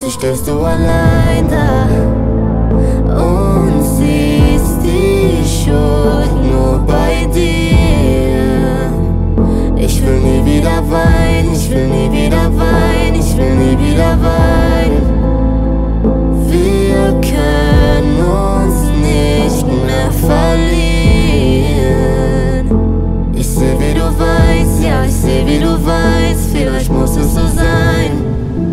plötzlich stehst du allein da und siehst die Schuld nur bei dir. Ich will nie wieder weinen, ich will nie wieder weinen, ich will nie wieder weinen. Wir können uns nicht mehr verlieren. Ich seh, wie du weinst, ja, ich seh, wie du weinst. Vielleicht muss es so sein.